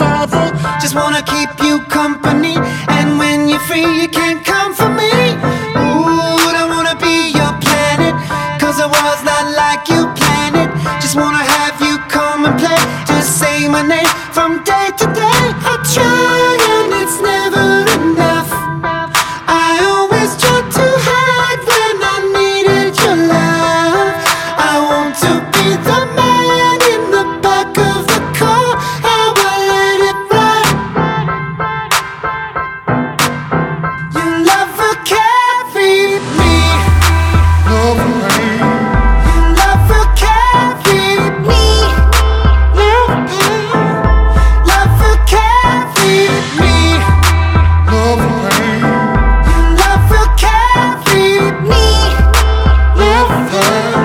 survival. Just wanna keep you company, and when you're free you can't come for me. Ooh, I wanna be your planet, 'cause the world's not like you planned it. Just wanna have you come and play, just say my name from day to day. I try and it's never enough. I always try to hide when I needed your love. I want to be the man in the back of the car. I will let it run. Your love will carry me. Love and rain. Your love will carry me. Love will carry me. Love and rain. Your love will carry me. Love and rain.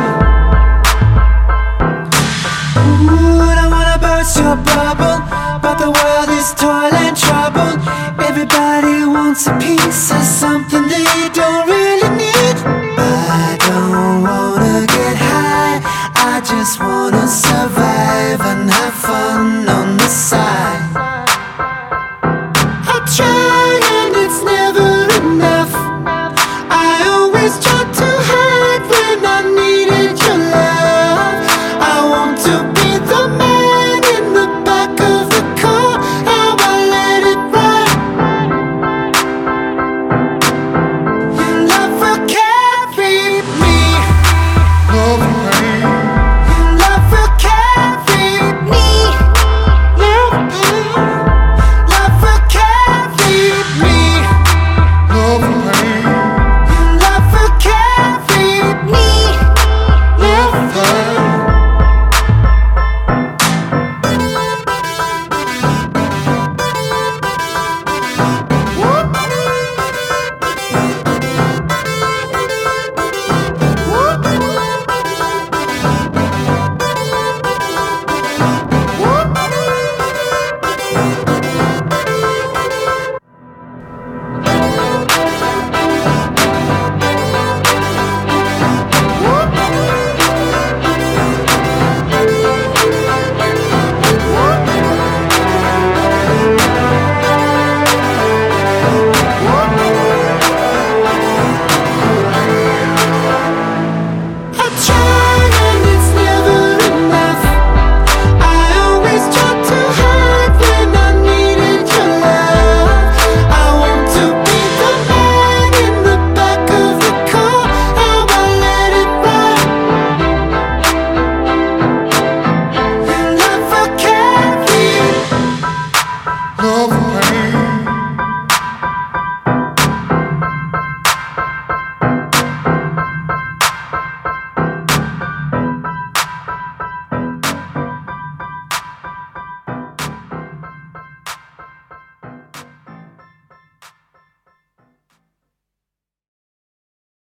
Ooh, I don't wanna burst your bubble, but the world is toil and trouble. Everybody wants a piece of something